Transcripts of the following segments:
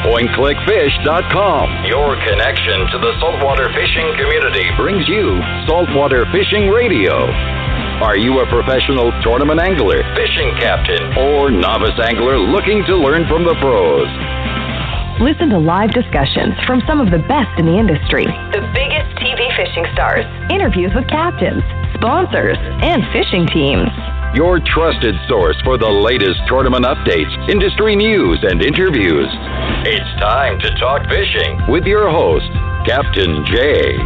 PointClickFish.com. Your connection to the saltwater fishing community brings you Saltwater Fishing Radio. Are you a professional tournament angler, fishing captain, or novice angler looking to learn from the pros? Listen to live discussions from some of the best in the industry, the biggest TV fishing stars, interviews with captains, sponsors, and fishing teams. Your trusted source for the latest tournament updates, industry news, and interviews. It's time to talk fishing with your host, Captain Jay.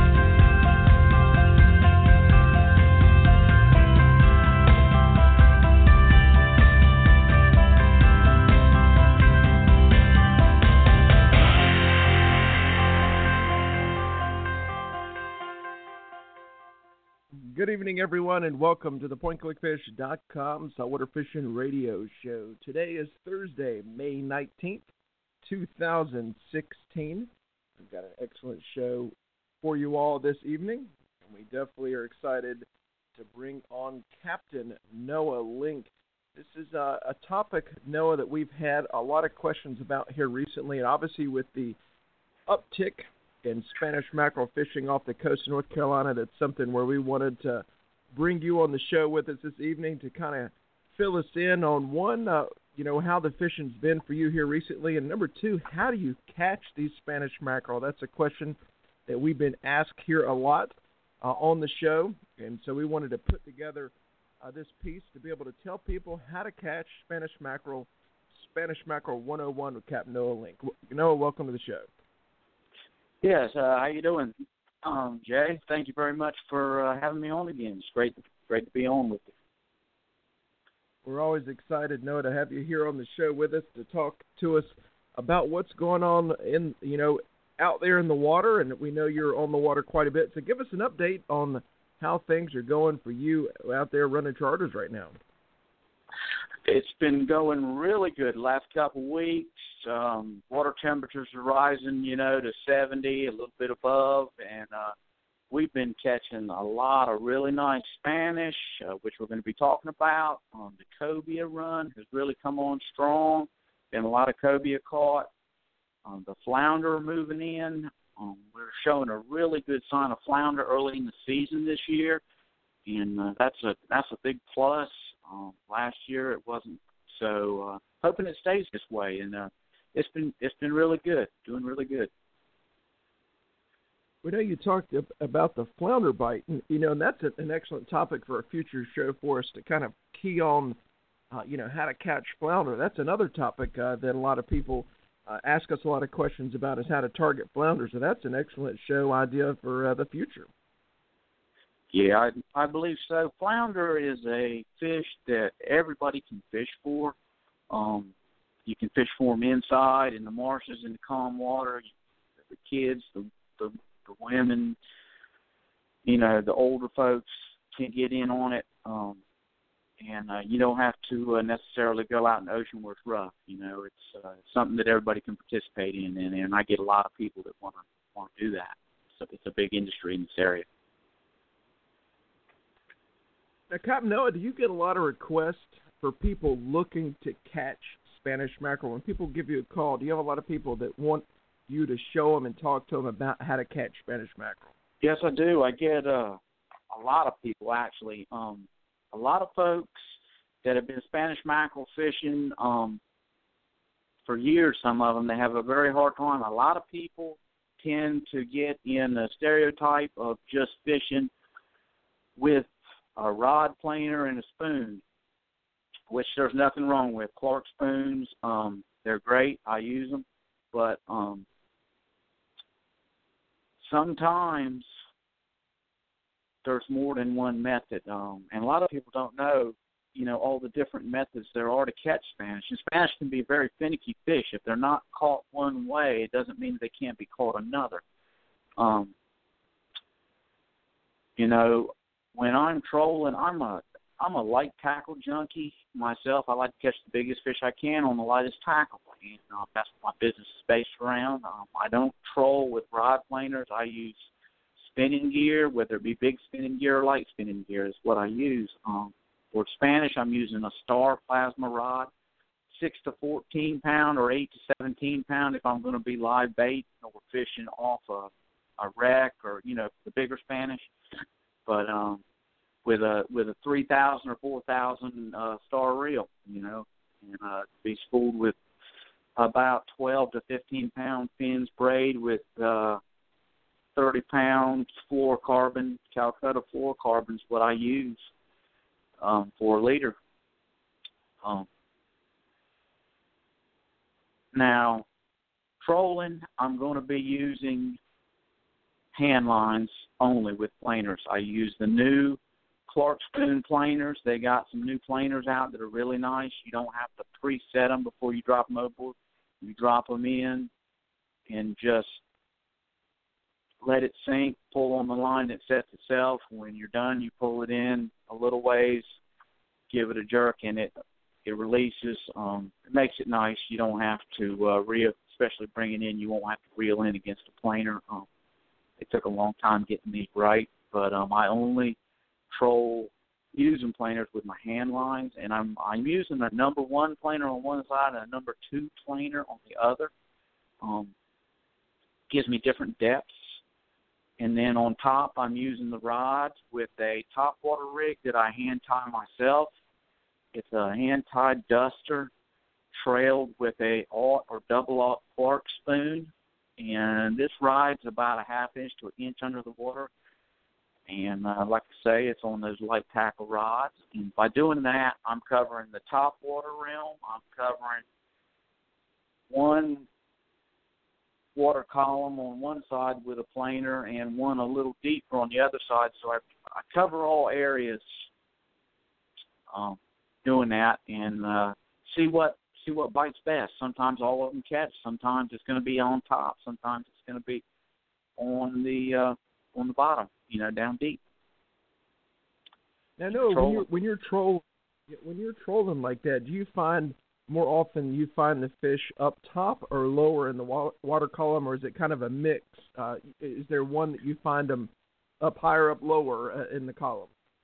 Good evening, everyone, and welcome to the PointClickFish.com Saltwater Fishing Radio Show. Today is Thursday, May 19th, 2016. We've got an excellent show for you all this evening, and we definitely are excited to bring on Captain Noah Link. This is a topic, Noah, that we've had a lot of questions about here recently, and obviously with the uptick in Spanish mackerel fishing off the coast of North Carolina, that's something where we wanted to bring you on the show with us this evening to kind of fill us in on one, how the fishing's been for you here recently, and number two, how do you catch these Spanish mackerel? That's a question that we've been asked here a lot on the show, and so we wanted to put together this piece to be able to tell people how to catch Spanish mackerel 101 with Captain Noah Link. Noah, welcome to the show. Yes, how you doing, Jay? Thank you very much for having me on again. It's great to be on with you. We're always excited, Noah, to have you here on the show with us to talk to us about what's going on in out there in the water, and we know you're on the water quite a bit. So give us an update on how things are going for you out there running charters right now. It's been going really good the last couple of weeks. Water temperatures are rising, to 70, a little bit above, and we've been catching a lot of really nice Spanish, which we're going to be talking about. The cobia run has really come on strong. Been a lot of cobia caught. The flounder are moving in. We're showing a really good sign of flounder early in the season this year, and that's a big plus. Last year it wasn't, so hoping it stays this way, and it's been really good, doing really good. We know you talked about the flounder bite, and that's an excellent topic for a future show for us to kind of key on, how to catch flounder. That's another topic that a lot of people ask us a lot of questions about, is how to target flounder. So that's an excellent show idea for the future. Yeah, I believe so. Flounder is a fish that everybody can fish for. You can fish for them inside in the marshes, in the calm water. The kids, the women, the older folks can get in on it. And you don't have to necessarily go out in the ocean where it's rough. It's something that everybody can participate in, and I get a lot of people that want to do that. So it's a big industry in this area. Now, Captain Noah, do you get a lot of requests for people looking to catch Spanish mackerel? When people give you a call, do you have a lot of people that want you to show them and talk to them about how to catch Spanish mackerel? Yes, I do. I get a lot of people, actually. A lot of folks that have been Spanish mackerel fishing for years, some of them, they have a very hard time. A lot of people tend to get in the stereotype of just fishing with a rod planer and a spoon, which there's nothing wrong with. Clark spoons, they're great. I use them. But sometimes there's more than one method. And a lot of people don't know, all the different methods there are to catch Spanish. And Spanish can be a very finicky fish. If they're not caught one way, it doesn't mean they can't be caught another. When I'm trolling, I'm a light tackle junkie myself. I like to catch the biggest fish I can on the lightest tackle. And that's what my business is based around. I don't troll with rod planers. I use spinning gear, whether it be big spinning gear or light spinning gear is what I use. For Spanish, I'm using a Star plasma rod. 6 to 14 pound or 8 to 17 pound if I'm going to be live bait or fishing off a wreck or, you know, the bigger Spanish. But with a 3,000 or 4,000 star reel, you know, and be spooled with about 12 to 15 pound fins, braid with 30 pound fluorocarbon. Calcutta fluorocarbon is what I use for a leader. Now, trolling, I'm going to be using hand lines only with planers. I use the new Clark Spoon planers. They got some new planers out that are really nice. You don't have to preset them before you drop them overboard. You drop them in and just let it sink, pull on the line that sets itself. When you're done, you pull it in a little ways, give it a jerk, and it releases. It makes it nice. You don't have to reel, especially bringing in, you won't have to reel in against a planer. It took a long time getting these right, but I only troll using planers with my hand lines, and I'm using a number 1 planer on one side and a number 2 planer on the other. Gives me different depths. And then on top, I'm using the rods with a topwater rig that I hand tie myself. It's a hand-tied duster trailed with a aught or double-aught Clark spoon. And this ride's about a half inch to an inch under the water. And like I say, it's on those light tackle rods. And by doing that, I'm covering the top water realm. I'm covering one water column on one side with a planer and one a little deeper on the other side. So I cover all areas doing that and see what bites best. Sometimes all of them catch. Sometimes it's going to be on top. Sometimes it's going to be on the bottom, you know, down deep. Now, no, when you're trolling like that, do you find more often you find the fish up top or lower in the water column, or is it kind of a mix? Is there one that you find them up higher, up lower in the column?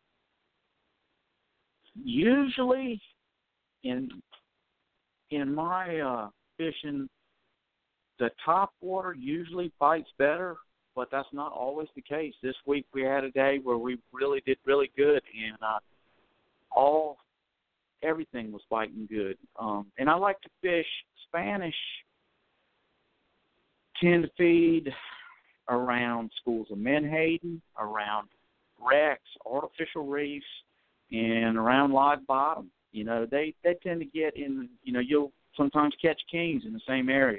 Usually, in my fishing, the top water usually bites better, but that's not always the case. This week we had a day where we really did really good, and everything was biting good. And I like to fish Spanish, tend to feed around schools of menhaden, around wrecks, artificial reefs, and around live bottom. You know, they tend to get in, you know, you'll sometimes catch kings in the same areas.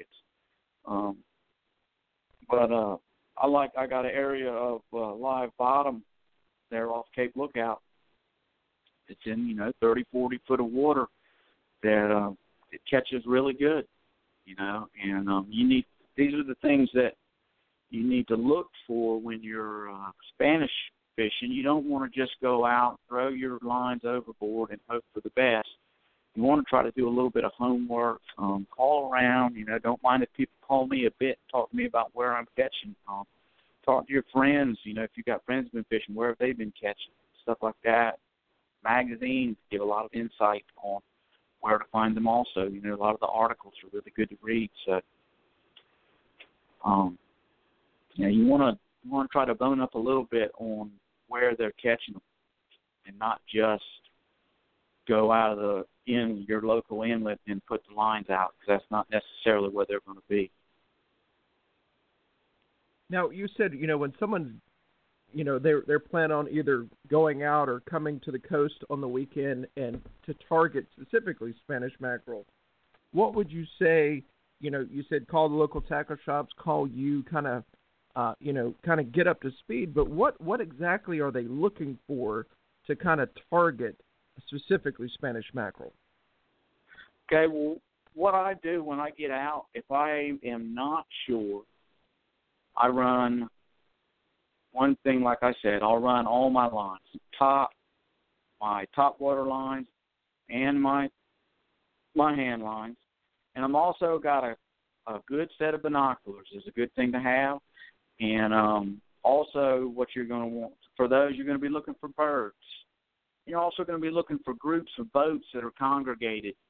But I got an area of live bottom there off Cape Lookout. It's in, you know, 30, 40 foot of water that it catches really good, you know. And these are the things that you need to look for when you're Spanish fishing. You don't want to just go out, throw your lines overboard, and hope for the best. You want to try to do a little bit of homework, call around. You know, don't mind if people call me a bit, talk to me about where I'm catching. Talk to your friends. You know, if you've got friends who've been fishing, where have they been catching, stuff like that. Magazines give a lot of insight on where to find them also. You know, a lot of the articles are really good to read. So, you know, you want to try to bone up a little bit on where they're catching them and not just go out of your local inlet and put the lines out, because that's not necessarily where they're going to be. Now, you said, you know, when someone's, you know, they're planning on either going out or coming to the coast on the weekend and to target specifically Spanish mackerel, what would you say? You know, you said call the local tackle shops, call you, kind of get up to speed. But what exactly are they looking for to kind of target specifically Spanish mackerel? Okay, well, what I do when I get out, if I am not sure, I run one thing, like I said, I'll run all my lines, my top water lines and my hand lines. And I'm also got a good set of binoculars. It's a good thing to have. And also what you're going to want, for those, you're going to be looking for birds. You're also going to be looking for groups of boats that are congregated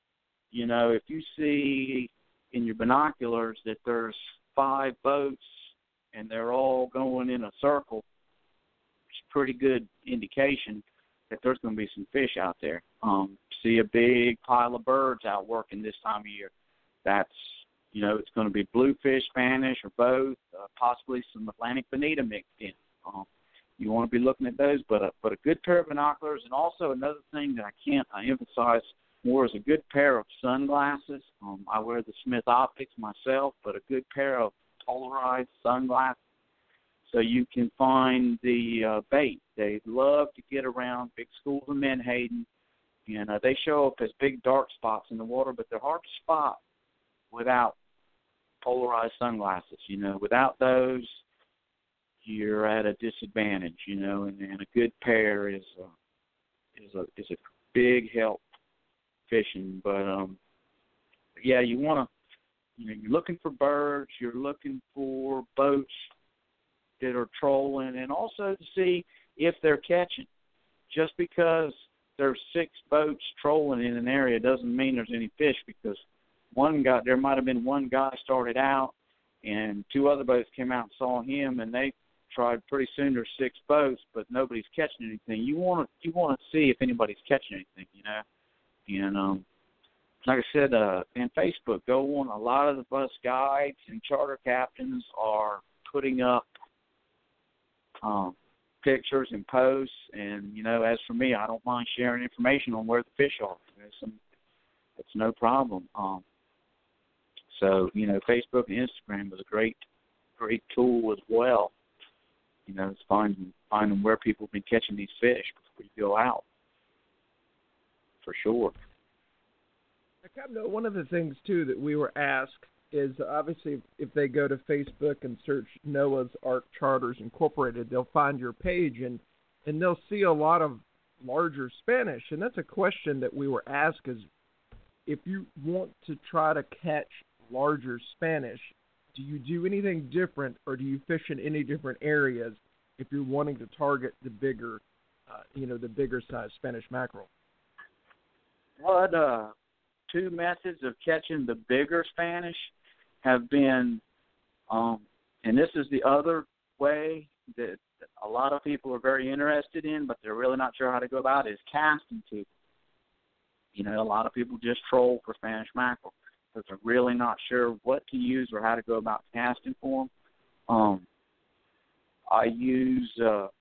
if you see in your binoculars that there's 5 boats and they're all going in a circle, it's a pretty good indication that there's going to be some fish out there. See a big pile of birds out working this time of year. That's, it's going to be bluefish, Spanish, or both, possibly some Atlantic bonita mixed in. You want to be looking at those, but a good pair of binoculars, and also another thing that I emphasize more is a good pair of sunglasses. I wear the Smith Optics myself, but a good pair of polarized sunglasses so you can find the bait. They love to get around big schools of menhaden, and they show up as big dark spots in the water, but they're hard to spot without polarized sunglasses. Without those, you're at a disadvantage. And a good pair is a big help fishing. But yeah, you want to. You're looking for birds. You're looking for boats that are trolling, and also to see if they're catching. Just because there's 6 boats trolling in an area doesn't mean there's any fish, because there might have been one guy started out, and 2 other boats came out and saw him, and they tried. Pretty soon there's 6 boats, but nobody's catching anything. You want to see if anybody's catching anything, And like I said, in Facebook, go on. A lot of the bus guides and charter captains are putting up pictures and posts, and as for me, I don't mind sharing information on where the fish are. It's no problem. So Facebook and Instagram is a great tool as well. It's finding where people have been catching these fish before you go out, for sure. Captain, one of the things too that we were asked is, obviously, if they go to Facebook and search Noah's Ark Charters Incorporated, they'll find your page, and they'll see a lot of larger Spanish. And that's a question that we were asked, is if you want to try to catch larger Spanish, do you do anything different, or do you fish in any different areas if you're wanting to target the bigger, the bigger size Spanish mackerel? Well, 2 methods of catching the bigger Spanish have been, and this is the other way that a lot of people are very interested in, but they're really not sure how to go about it, is casting tube. A lot of people just troll for Spanish mackerel, but they're really not sure what to use or how to go about casting for them. I use,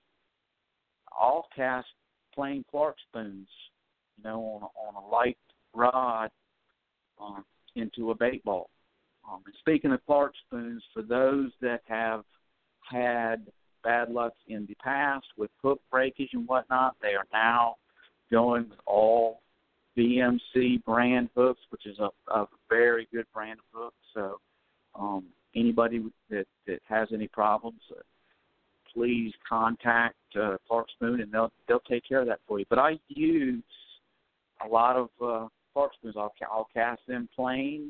I'll cast plain Clark spoons, on a light rod into a bait ball. And speaking of Clark spoons, for those that have had bad luck in the past with hook breakage and whatnot, they are now going with all BMC brand hooks, which is a very good brand of hooks. So anybody that has any problems, please contact Clark Spoon, and they'll take care of that for you. But I use a lot of Clark spoons. I'll cast them plain,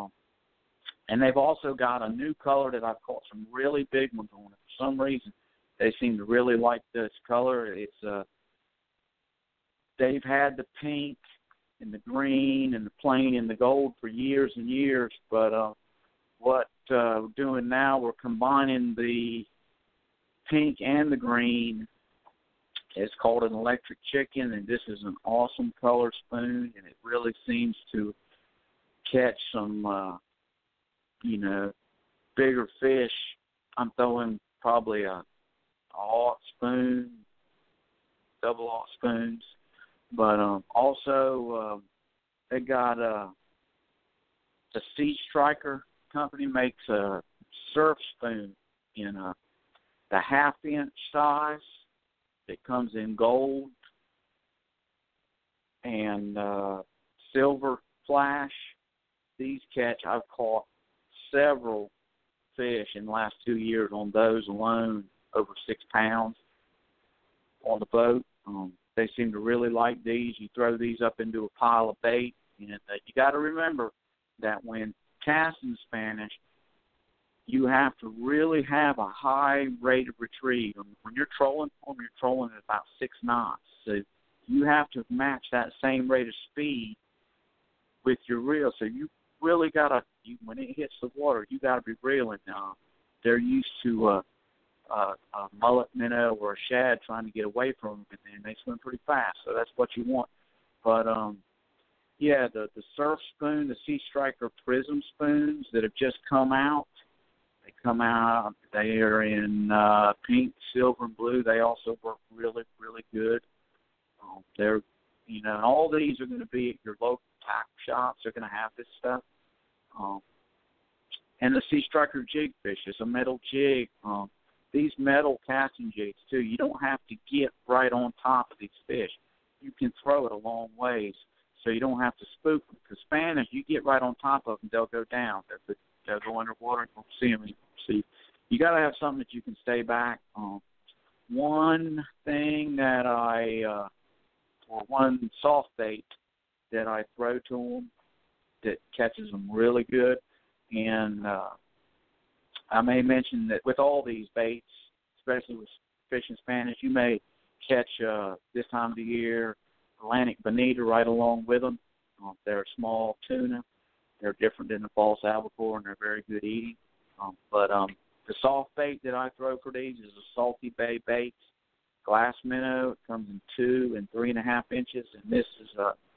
and they've also got a new color that I've caught some really big ones on it. For some reason, they seem to really like this color. It's they've had the pink and the green and the plain and the gold for years and years, but what we're doing now, we're combining the pink and the green. It's called an electric chicken, and this is an awesome color spoon, and it really seems to catch some, bigger fish. I'm throwing probably a aught spoon, double aught spoons, but also they got the Sea Striker company makes a surf spoon in the half-inch size. It comes in gold and silver flash. These I've caught several fish in the last 2 years on those alone, over 6 pounds on the boat. They seem to really like these. You throw these up into a pile of bait, and you got to remember that when casting Spanish, you have to really have a high rate of retrieve. When you're trolling for them, you're trolling at about 6 knots. So you have to match that same rate of speed with your reel. So you really gotta, when it hits the water, you gotta be reeling. They're used to a mullet minnow or a shad trying to get away from them, and they swim pretty fast. So that's what you want. But yeah, the surf spoon, the Sea Striker Prism spoons that have just come out. They come out. They are in pink, silver, and blue. They also work really, really good. They're, all these are going to be at your local tackle shops. They're going to have this stuff. And the Sea Striker jig fish is a metal jig. These metal casting jigs, too, you don't have to get right on top of these fish. You can throw it a long ways, so you don't have to spook them. Because Spanish, you get right on top of them, they'll go down. They'll go underwater and you won't see them anymore. So you got to have something that you can stay back. One thing that or one soft bait that I throw to them that catches them really good, and I may mention that with all these baits, especially with fishing Spanish, you may catch this time of the year Atlantic bonita right along with them. They're a small tuna. They're different than the false albacore, and they're very good eating. But the soft bait that I throw for these is a Salty Bay bait, glass minnow. It comes in 2 and 3.5 inches, and this is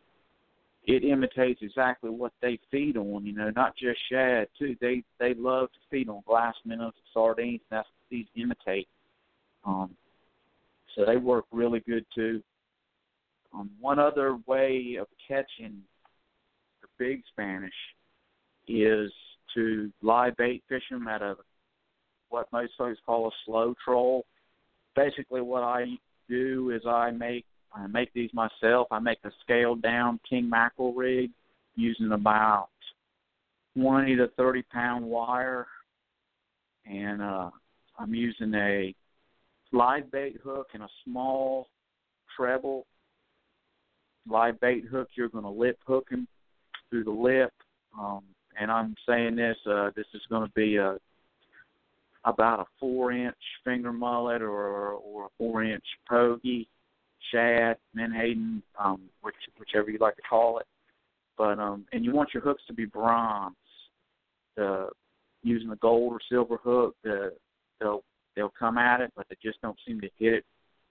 it imitates exactly what they feed on. Not just shad too. They love to feed on glass minnows and sardines. That's what these imitate. So they work really good too. One other way of catching the big Spanish is to live bait fish them at what most folks call a slow troll. Basically what I do is I make these myself. I make a scaled down king mackerel rig using about 20 to 30 pound wire, and I'm using a live bait hook and a small treble. Live bait hook, you're going to lip hook him through the lip, and I'm saying this is going to be about a 4-inch finger mullet or a 4-inch pogie, shad, menhaden, whichever you like to call it. But and you want your hooks to be bronze. Using a gold or silver hook, they'll come at it, but they just don't seem to hit it.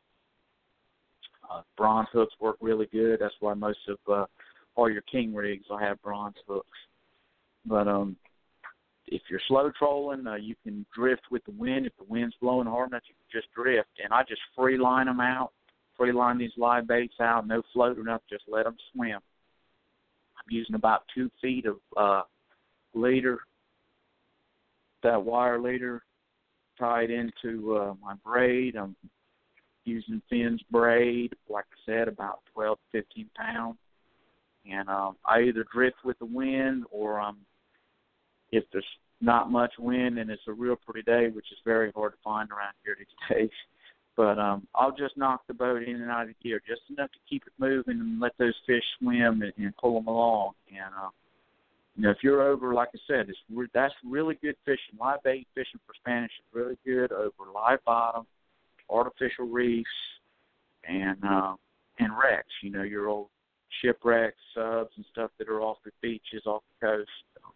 Bronze hooks work really good. That's why most of all your king rigs will have bronze hooks. But if you're slow trolling, you can drift with the wind. If the wind's blowing hard enough, you can just drift. And I just free line them out, free line these live baits out, no float or nothing, just let them swim. I'm using about 2 feet of leader, that wire leader tied into my braid. I'm using Finn's braid, like I said, about 12 to 15 pounds. And I either drift with the wind or if there's not much wind and it's a real pretty day, which is very hard to find around here these days, but I'll just knock the boat in and out of the gear just enough to keep it moving and let those fish swim and pull them along. And if you're over, like I said, that's really good fishing. Live bait fishing for Spanish is really good over live bottom, artificial reefs, and wrecks. Your old shipwrecks, subs, and stuff that are off the beaches, off the coast.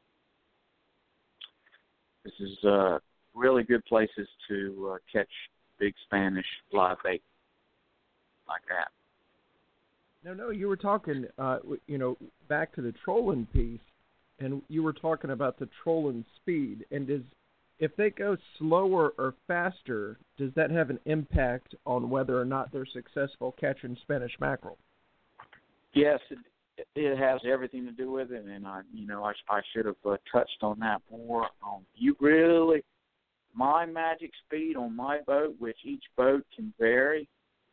This is really good places to catch big Spanish live bait like that. No, you were talking, back to the trolling piece, and you were talking about the trolling speed. And if they go slower or faster, does that have an impact on whether or not they're successful catching Spanish mackerel? Yes, it has everything to do with it, and I should have touched on that more. My magic speed on my boat, which each boat can vary,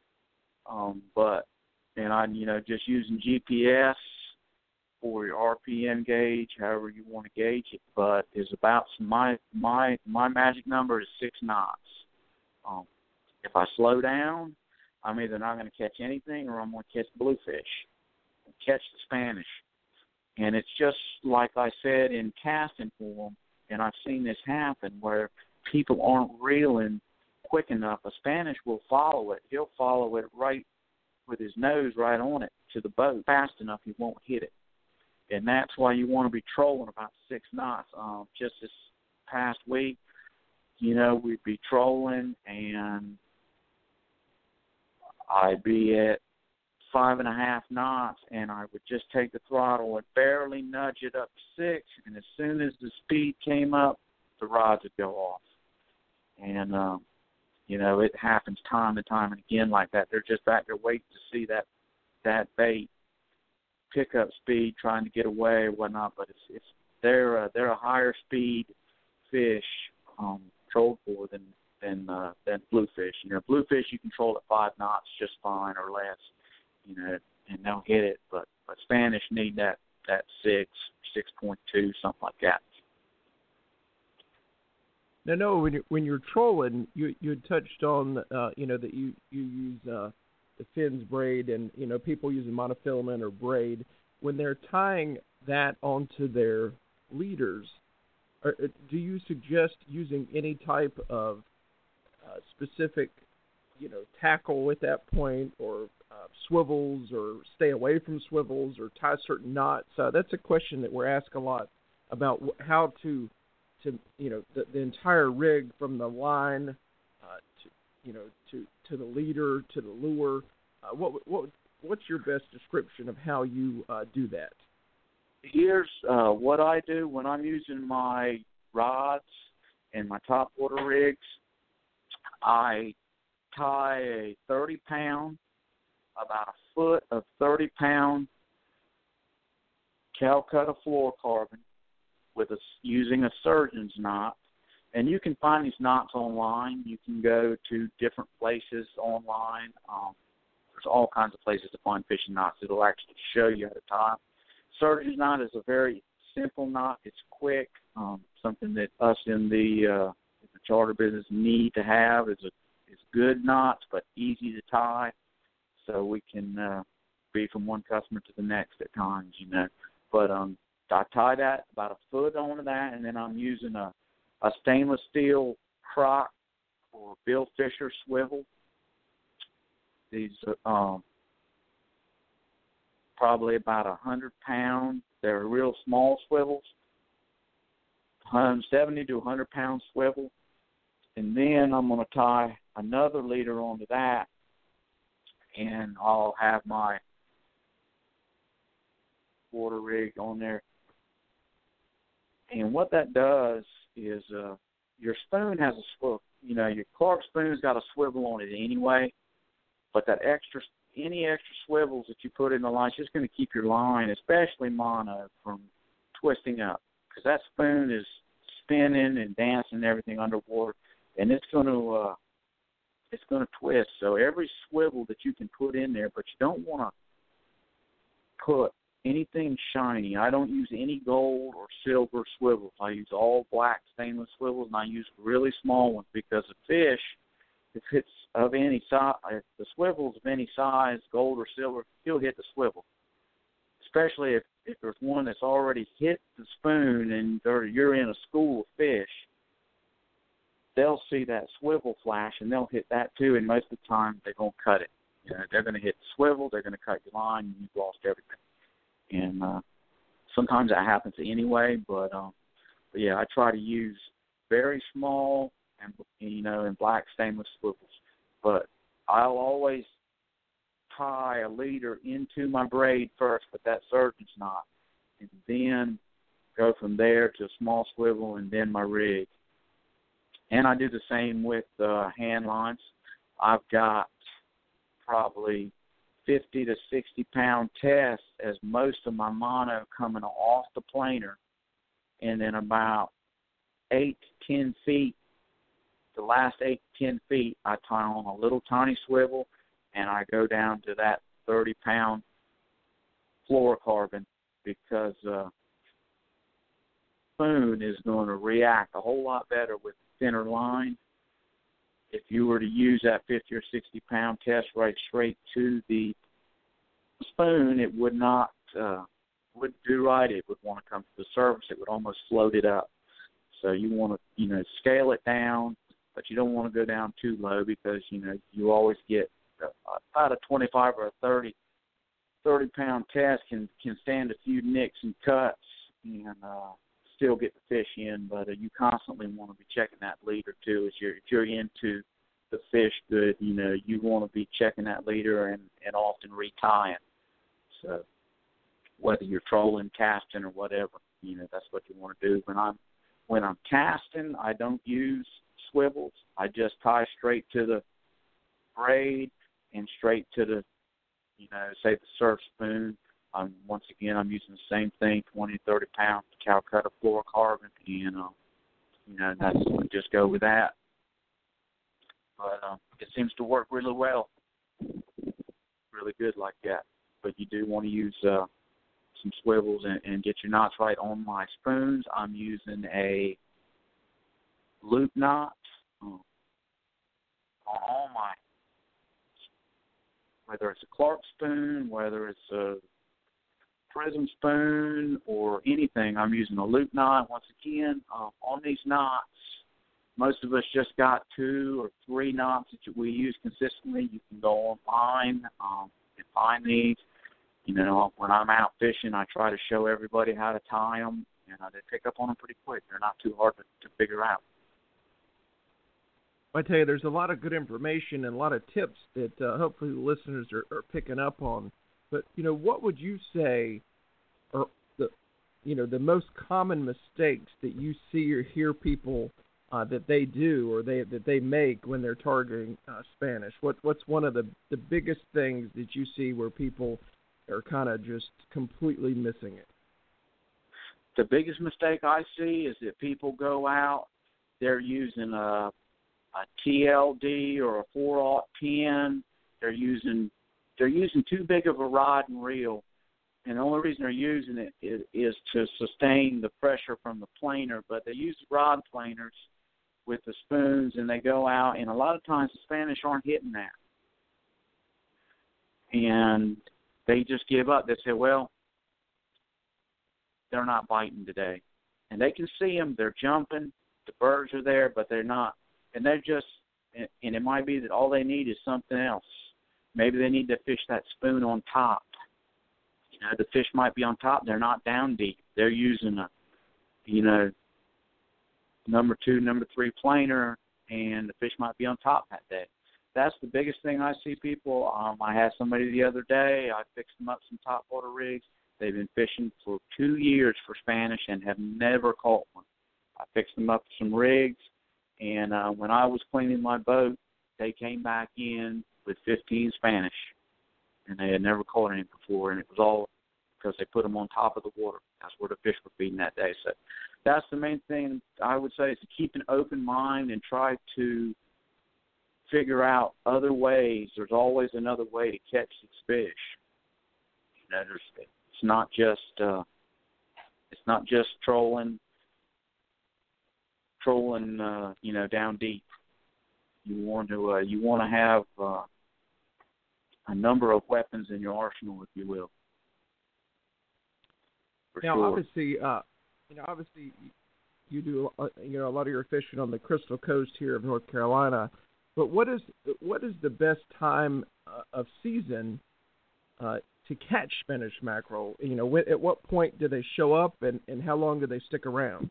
just using GPS for your RPM gauge, however you want to gauge it, but is about my magic number is 6 knots. If I slow down, I'm either not going to catch anything or I'm going to catch bluefish, catch the Spanish. And it's just like I said in casting form, and I've seen this happen where people aren't reeling quick enough. A Spanish will follow it. He'll follow it right with his nose right on it to the boat. Fast enough, he won't hit it. And that's why you want to be trolling about 6 knots. Just this past week, we'd be trolling, and I'd be at 5.5 knots, and I would just take the throttle and barely nudge it up to 6, and as soon as the speed came up, the rods would go off. And, it happens time and time and again like that. They're just back there waiting to see that bait pick up speed, trying to get away or whatnot, but they're a higher speed fish trolled for than bluefish. Bluefish you control at 5 knots just fine or less, and they'll hit it. But Spanish need that 6, 6.2, something like that. Now, when you're trolling, you had touched on that you use the fins braid, and people using monofilament or braid. When they're tying that onto their leaders, do you suggest using any type of specific tackle at that point, or swivels, or stay away from swivels, or tie certain knots? That's a question that we're asked a lot about how to the entire rig, from the line to the leader to the lure. What's your best description of how you do that? Here's what I do when I'm using my rods and my topwater rigs. I tie a 30-pound, about a foot of 30-pound Calcutta fluorocarbon using a surgeon's knot. And you can find these knots online. You can go to different places online. There's all kinds of places to find fishing knots. It'll actually show you how to tie. Surgeon's knot is a very simple knot. It's quick. Something that us in the charter business need to have is good knots, but easy to tie, so we can be from one customer to the next at times, But I tie that about a foot onto that, and then I'm using a stainless steel crock or Bill Fisher swivel. These are probably about 100 pounds. They're real small swivels, 70 to 100 pound swivel. And then I'm going to tie another leader onto that, and I'll have my water rig on there. And what that does is your spoon has a swivel. Your Clark spoon's got a swivel on it anyway, but any extra swivels that you put in the line is just going to keep your line, especially mono, from twisting up, because that spoon is spinning and dancing and everything underwater, and it's going to twist. So every swivel that you can put in there, but you don't want to put anything shiny. I don't use any gold or silver swivels. I use all black stainless swivels, and I use really small ones, because a fish, if it's of any size, if the swivel's of any size, gold or silver, he'll hit the swivel. Especially if there's one that's already hit the spoon and you're in a school of fish, they'll see that swivel flash and they'll hit that too, and most of the time they're going to cut it. They're going to hit the swivel, they're going to cut your line, and you've lost everything. And sometimes that happens anyway, but yeah, I try to use very small and black stainless swivels. But I'll always tie a leader into my braid first with that surgeon's knot, and then go from there to a small swivel and then my rig. And I do the same with hand lines. I've got probably 50 to 60 pound tests as most of my mono coming off the planer, and then about 8 to 10 feet, the last 8 to 10 feet, I tie on a little tiny swivel, and I go down to that 30-pound fluorocarbon, because spoon is going to react a whole lot better with thinner line. If you were to use that 50 or 60 pound test right straight to the spoon, it would not would do right. It would want to come to the surface. It would almost float it up. So you want to scale it down, but you don't want to go down too low, because you always get about a 25 or a 30 30-pound test can stand a few nicks and cuts and still get the fish in, but you constantly want to be checking that leader too. If you're into the fish good, you want to be checking that leader and often retying. So whether you're trolling, casting, or whatever, that's what you want to do. When I'm casting, I don't use swivels. I just tie straight to the braid and straight to the, say the surf spoon. Once again, I'm using the same thing, 20, 30 pound Calcutta fluorocarbon, and that's just go with that. But it seems to work really well, really good like that. But you do want to use some swivels and get your knots right. On my spoons, I'm using a loop knot on all my, whether it's a Clark spoon, whether it's a prism spoon or anything, I'm using a loop knot. Once again, on these knots, most of us just got 2 or 3 knots that we use consistently. You can go online and find these. When I'm out fishing, I try to show everybody how to tie them, and they pick up on them pretty quick. They're not too hard to figure out. I tell you, there's a lot of good information and a lot of tips that hopefully the listeners are picking up on. But, what would you say are the most common mistakes that you see or hear people that they do or that they make when they're targeting Spanish? What's one of the biggest things that you see where people are kind of just completely missing it? The biggest mistake I see is that people go out, they're using a TLD or a 4/0 pin. They're using too big of a rod and reel, and the only reason they're using it is to sustain the pressure from the planer. But they use rod planers with the spoons, and they go out, and a lot of times the Spanish aren't hitting that, and they just give up. They say, well, they're not biting today, and they can see them. They're jumping. The birds are there, but they're not. And they're just, and it might be that all they need is something else. Maybe they need to fish that spoon on top. The fish might be on top. They're not down deep. They're using a, number 2, number 3 planer, and the fish might be on top that day. That's the biggest thing I see people. I had somebody the other day. I fixed them up some topwater rigs. They've been fishing for 2 years for Spanish and have never caught one. I fixed them up some rigs. And when I was cleaning my boat, they came back in with 15 Spanish, and they had never caught any before, and it was all because they put them on top of the water. That's where the fish were feeding that day. So that's the main thing I would say, is to keep an open mind and try to figure out other ways. There's always another way to catch these fish. It's not just trolling, down deep. You want to have a number of weapons in your arsenal, if you will. Now, sure. obviously, you do a lot of your fishing on the Crystal Coast here of North Carolina. But what is the best time of season to catch Spanish mackerel? At what point do they show up, and how long do they stick around?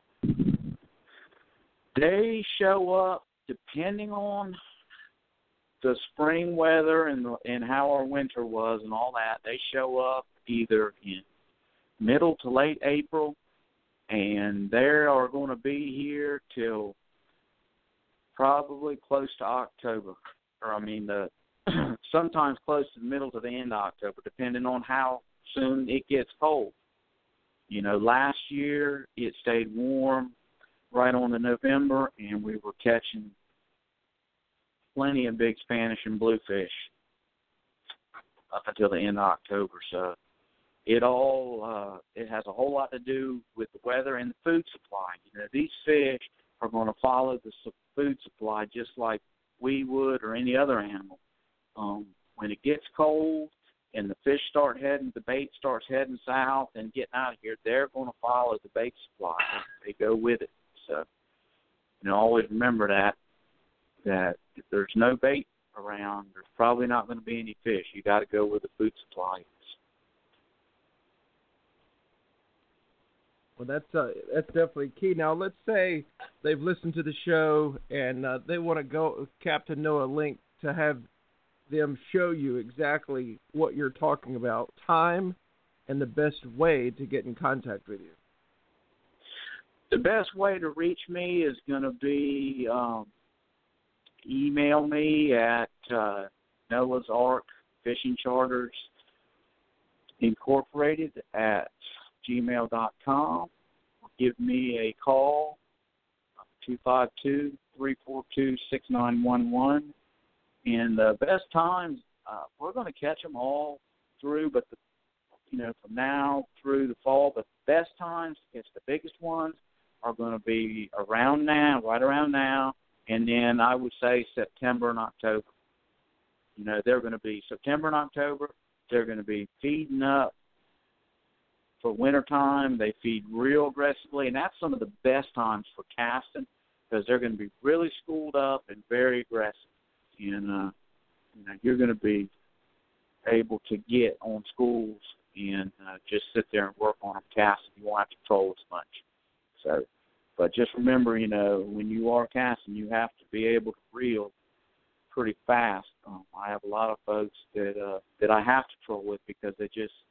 They show up depending on the spring weather and how our winter was and all that. They show up either in middle to late April, and they are going to be here till probably close to October, sometimes close to the middle to the end of October, depending on how soon it gets cold. Last year it stayed warm right on to November, and we were catching plenty of big Spanish and bluefish up until the end of October. So it has a whole lot to do with the weather and the food supply. These fish are going to follow the food supply just like we would or any other animal. When it gets cold and the bait starts heading south and getting out of here, they're going to follow the bait supply. They go with it. So, always remember that if there's no bait around, there's probably not going to be any fish. You got to go where the food supply is. Well, that's definitely key. Now, let's say they've listened to the show and they want to go Captain Noah Link to have them show you exactly what you're talking about, time and the best way to get in contact with you. The best way to reach me is going to be email me at Noah's Ark Fishing Charters Incorporated at gmail.com. Give me a call, 252-342-6911. And the best times, we're going to catch them all through, but from now through the fall. But the best times to catch the biggest ones are going to be around now, right around now, and then I would say September and October. They're going to be September and October. They're going to be feeding up for wintertime. They feed real aggressively, and that's some of the best times for casting because they're going to be really schooled up and very aggressive. And you're going to be able to get on schools and just sit there and work on them casting. You won't have to troll as much. So, but just remember, when you are casting, you have to be able to reel pretty fast. I have a lot of folks that I have to troll with because they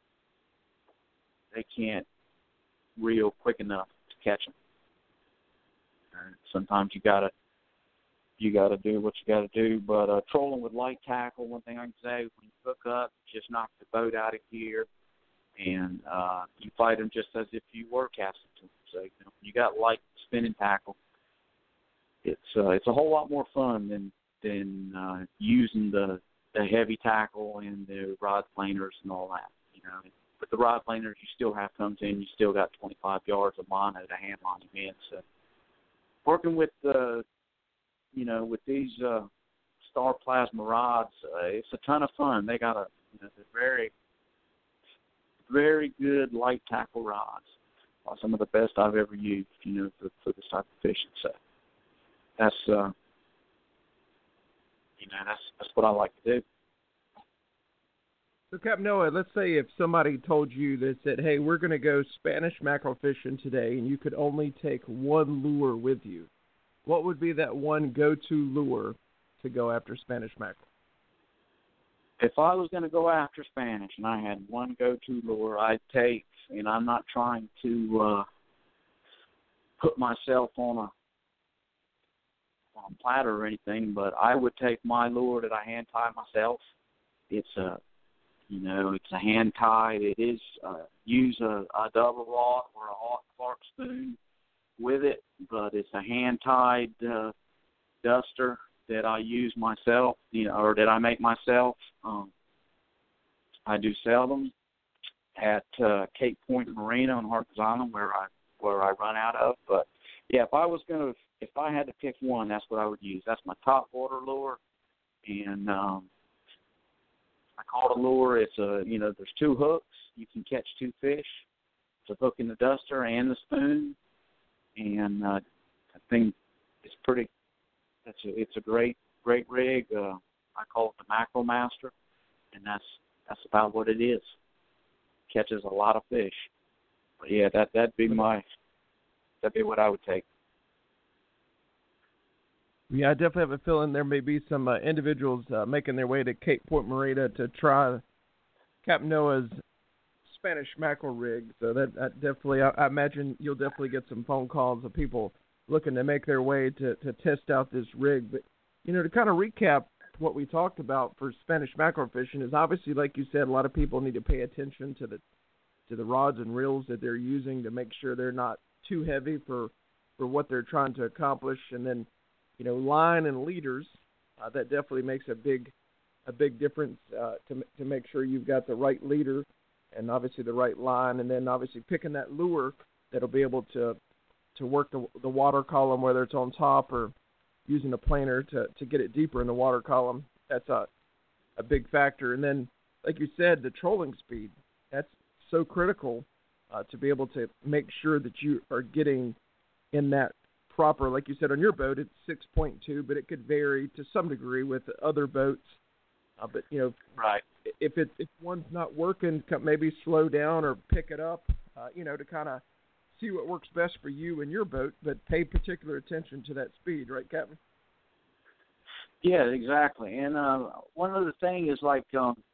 can't reel quick enough to catch them. Sometimes you gotta do what you gotta do. But trolling with light tackle, one thing I can say, when you hook up, just knock the boat out of gear, and you fight them just as if you were casting to them. So you got light spinning tackle. It's a whole lot more fun than using the heavy tackle and the rod planers and all that. With the rod planers, you still have to come to, and you still got 25 yards of mono to hand line them in. So working with with these Star Plasma rods, it's a ton of fun. They got they're very, very good light tackle rods. Some of the best I've ever used, for this type of fishing. So that's that's what I like to do. So, Captain Noah, let's say if somebody told you that said, hey, we're going to go Spanish mackerel fishing today, and you could only take one lure with you, what would be that one go-to lure to go after Spanish mackerel? If I was going to go after Spanish and I had one go-to lure, I'd take, and I'm not trying to put myself on a platter or anything, but I would take my lure that I hand tie myself. It's a hand tied. It is use a double rod or a Hawk Clark spoon with it, but it's a hand tied duster that I use myself, or that I make myself. I do sell them at Cape Point Marina on Harkins Island, where I run out of. But yeah, if I had to pick one, that's what I would use. That's my top water lure, and I call it a lure. It's there's two hooks. You can catch two fish. It's a hook in the duster and the spoon, and I think it's pretty. It's a great rig. I call it the Mackerel Master, and that's about what it is. Catches a lot of fish. But yeah, that'd be what I would take. Yeah, I definitely have a feeling there may be some individuals making their way to Cape Point Marina to try Captain Noah's Spanish mackerel rig. So that definitely, I imagine you'll definitely get some phone calls of people looking to make their way to test out this rig. But, to kind of recap what we talked about for Spanish mackerel fishing is obviously, like you said, a lot of people need to pay attention to the rods and reels that they're using to make sure they're not too heavy for what they're trying to accomplish. And then, line and leaders, that definitely makes a big difference to make sure you've got the right leader and obviously the right line, and then obviously picking that lure that'll be able to work the water column, whether it's on top or using a planer to get it deeper in the water column. That's a big factor. And then, like you said, the trolling speed, that's so critical to be able to make sure that you are getting in that proper, like you said, on your boat, it's 6.2, but it could vary to some degree with other boats. But, right. If one's not working, maybe slow down or pick it up, to kind of see what works best for you and your boat, but pay particular attention to that speed, right, Captain? Yeah, exactly. And one other thing is like,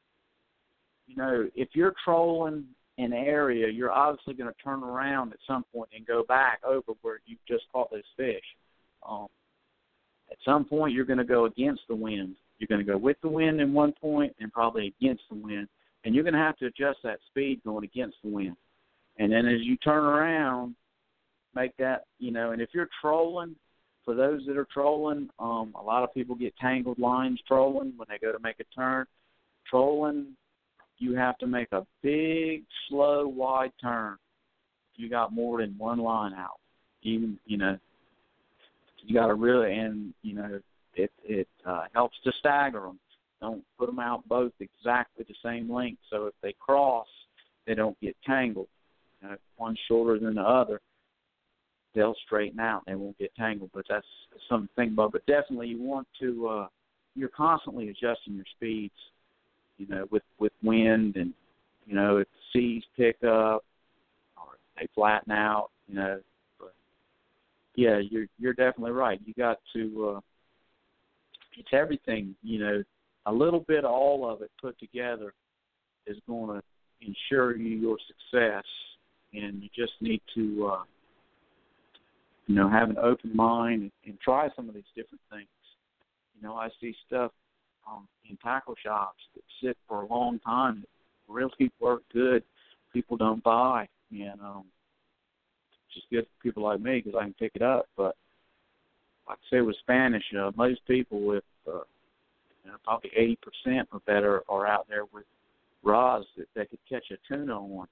if you're trolling an area, you're obviously going to turn around at some point and go back over where you just caught those fish. At some point, you're going to go against the wind. You're going to go with the wind in one point and probably against the wind, and you're going to have to adjust that speed going against the wind. And then as you turn around, make that, and if you're trolling, for those that are trolling, a lot of people get tangled lines trolling when they go to make a turn. Trolling, you have to make a big, slow, wide turn. You got more than one line out. You got to really, and, it helps to stagger them. Don't put them out both exactly the same length, so if they cross, they don't get tangled. One shorter than the other, they'll straighten out. They won't get tangled, but that's something to think about. But definitely you want to, you're constantly adjusting your speeds, with wind and, if the seas pick up or they flatten out, But, yeah, you're definitely right. You got to, it's everything, a little bit of all of it put together is going to ensure you your success. And you just need to, have an open mind and try some of these different things. I see stuff in tackle shops that sit for a long time that really work good. People don't buy, and it's just good for people like me because I can pick it up. But like I say with Spanish, most people with probably 80% or better are out there with rods that could catch a tuna on.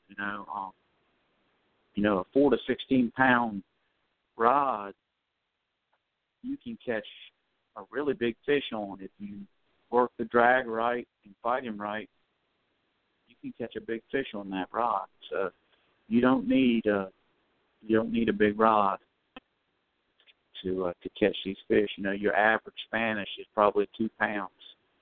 A 4 to 16 pound rod, you can catch a really big fish on. If you work the drag right and fight him right, you can catch a big fish on that rod. So you don't need a big rod to catch these fish. Your average Spanish is probably 2 pounds.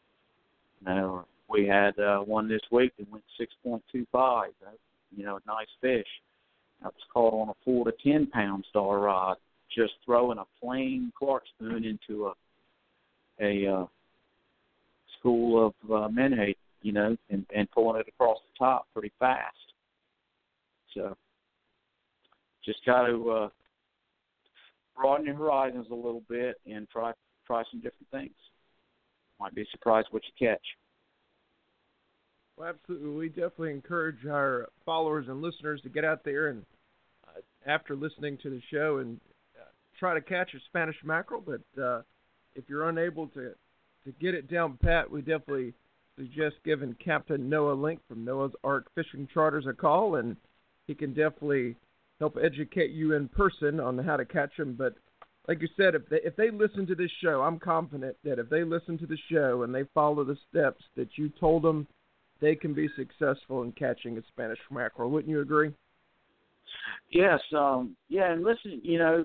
We had one this week that went 6.25. A nice fish. That was caught on a 4 to 10 pound star rod, just throwing a plain Clark spoon into a school of menhaden, and pulling it across the top pretty fast. So just got to broaden your horizons a little bit and try some different things. Might be surprised what you catch. Well, absolutely. We definitely encourage our followers and listeners to get out there and, after listening to the show, and try to catch a Spanish mackerel. But if you're unable to get it down pat, we definitely suggest giving Captain Noah Link from Noah's Ark Fishing Charters a call, and he can definitely help educate you in person on how to catch them. But like you said, if they listen to this show, I'm confident that if they listen to the show and they follow the steps that you told them, they can be successful in catching a Spanish mackerel. Wouldn't you agree? Yes. Yeah, and listen,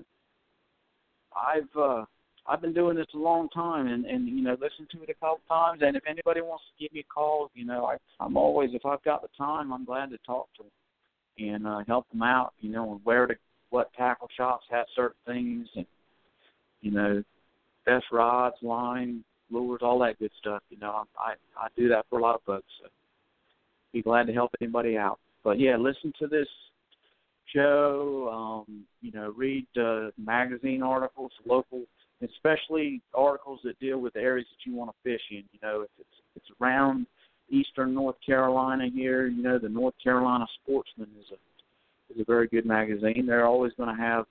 I've been doing this a long time, and listened to it a couple times. And if anybody wants to give me a call, I'm always, if I've got the time, I'm glad to talk to them and help them out. What tackle shops have certain things, and best rods, line, lures, all that good stuff. I do that for a lot of folks. So be glad to help anybody out. But yeah, listen to this show. Read magazine articles, local, especially articles that deal with the areas that you want to fish in. If it's around eastern North Carolina here, the North Carolina Sportsman is a very good magazine. They're always going to have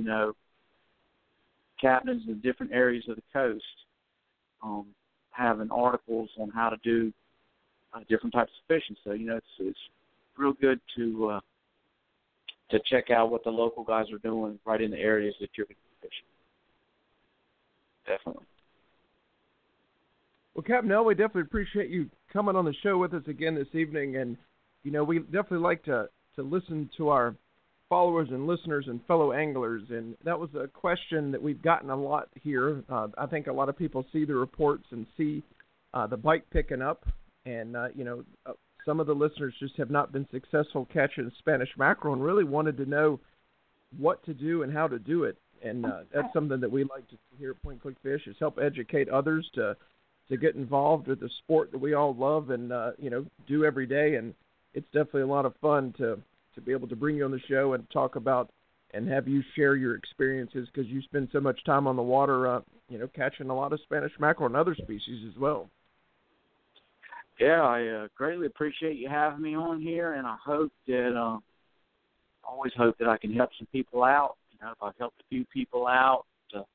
captains in different areas of the coast having articles on how to do different types of fishing. So it's real good to check out what the local guys are doing right in the areas that you're going to be fishing. Definitely. Well, Captain L, we definitely appreciate you coming on the show with us again this evening. And, we definitely like to listen to our followers and listeners and fellow anglers. And that was a question that we've gotten a lot here. I think a lot of people see the reports and see the bite picking up. And, some of the listeners just have not been successful catching Spanish mackerel and really wanted to know what to do and how to do it. And that's something that we like to here at Point Click Fish, is help educate others to get involved with the sport that we all love and, do every day. And it's definitely a lot of fun to be able to bring you on the show and talk about and have you share your experiences, because you spend so much time on the water, catching a lot of Spanish mackerel and other species as well. Yeah, I greatly appreciate you having me on here, and I hope that always hope that I can help some people out. If I've helped a few people out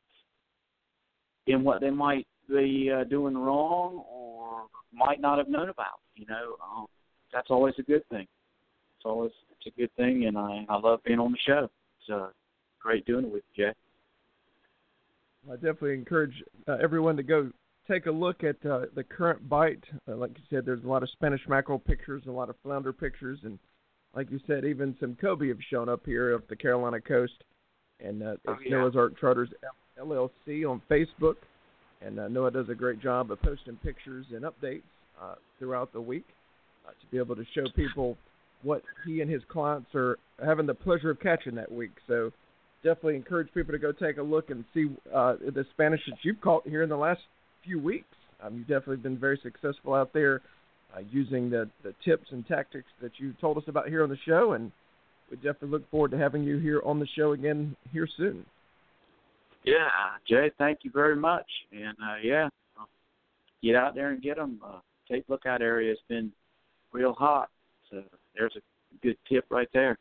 in what they might be doing wrong or might not have known about, that's always a good thing. It's a good thing, and I love being on the show. It's great doing it with you, Jay. I definitely encourage everyone to go take a look at the current bite. Like you said, there's a lot of Spanish mackerel pictures, a lot of flounder pictures, and like you said, even some cobia have shown up here up the Carolina coast. And it's Noah's Ark Charters LLC on Facebook. And Noah does a great job of posting pictures and updates throughout the week to be able to show people what he and his clients are having the pleasure of catching that week. So definitely encourage people to go take a look and see the Spanish that you've caught here in the last few weeks. You've definitely been very successful out there using the tips and tactics that you told us about here on the show, and we definitely look forward to having you here on the show again here soon. Yeah, Jay, thank you very much. And, get out there and get them. Cape Lookout area has been real hot, so there's a good tip right there.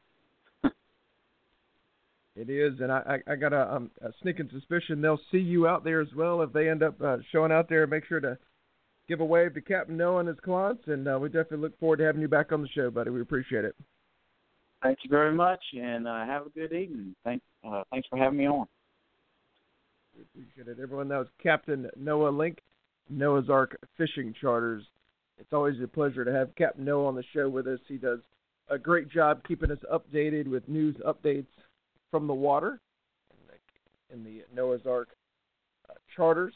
It is, and I got a sneaking suspicion they'll see you out there as well if they end up showing out there. Make sure to give a wave to Captain Noah and his clients, and we definitely look forward to having you back on the show, buddy. We appreciate it. Thank you very much, and have a good evening. Thanks for having me on. We appreciate it. Everyone, that was Captain Noah Link, Noah's Ark Fishing Charters. It's always a pleasure to have Captain Noah on the show with us. He does a great job keeping us updated with news updates from the water in the Noah's Ark Charters.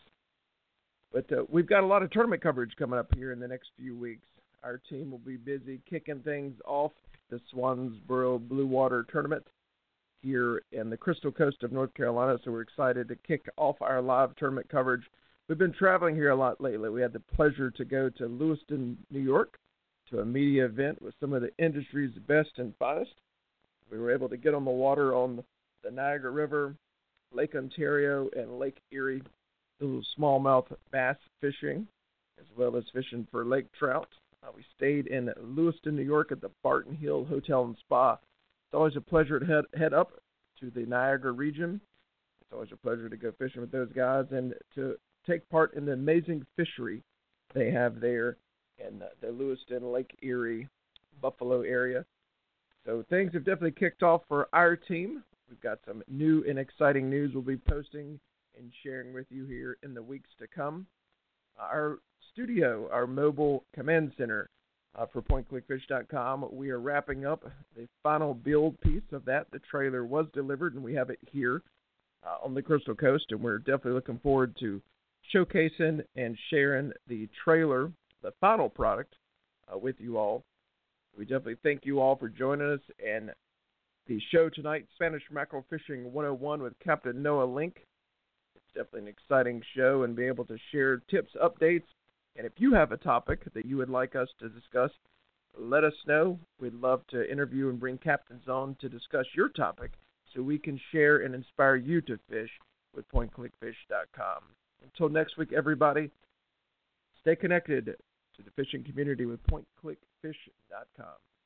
But we've got a lot of tournament coverage coming up here in the next few weeks. Our team will be busy kicking things off the Swansboro Blue Water Tournament here in the Crystal Coast of North Carolina, so we're excited to kick off our live tournament coverage. We've been traveling here a lot lately. We had the pleasure to go to Lewiston, New York, to a media event with some of the industry's best and finest. We were able to get on the water on the Niagara River, Lake Ontario, and Lake Erie, little smallmouth bass fishing, as well as fishing for lake trout. We stayed in Lewiston, New York at the Barton Hill Hotel and Spa. It's always a pleasure to head up to the Niagara region. It's always a pleasure to go fishing with those guys and to take part in the amazing fishery they have there in the Lewiston, Lake Erie, Buffalo area. So things have definitely kicked off for our team. We've got some new and exciting news we'll be posting and sharing with you here in the weeks to come. Our studio, our mobile command center for PointClickFish.com, we are wrapping up the final build piece of that. The trailer was delivered, and we have it here on the Crystal Coast, and we're definitely looking forward to showcasing and sharing the trailer, the final product, with you all. We definitely thank you all for joining us, and the show tonight, Spanish Mackerel Fishing 101 with Captain Noah Link. It's definitely an exciting show and be able to share tips, updates, and if you have a topic that you would like us to discuss, let us know. We'd love to interview and bring captains on to discuss your topic so we can share and inspire you to fish with PointClickFish.com. Until next week, everybody, stay connected to the fishing community with PointClickFish.com.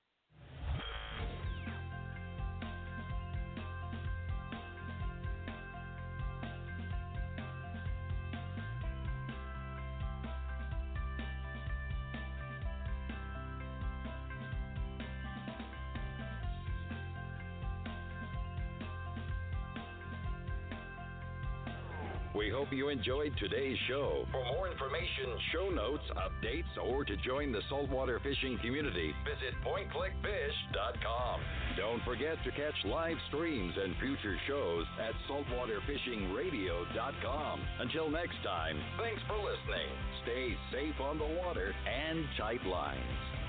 We hope you enjoyed today's show. For more information, show notes, updates, or to join the saltwater fishing community, visit PointClickFish.com. Don't forget to catch live streams and future shows at saltwaterfishingradio.com. Until next time, thanks for listening. Stay safe on the water and tight lines.